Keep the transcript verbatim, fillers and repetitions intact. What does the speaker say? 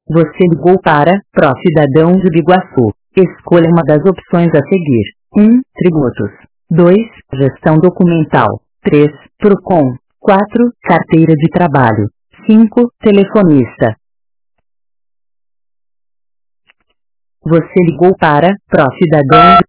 Você ligou para Procidadão de Biguaçu. Escolha uma das opções a seguir. um. Tributos. dois. Gestão documental. três. Procon. quatro. Carteira de trabalho. cinco. Telefonista. Você ligou para Procidadão de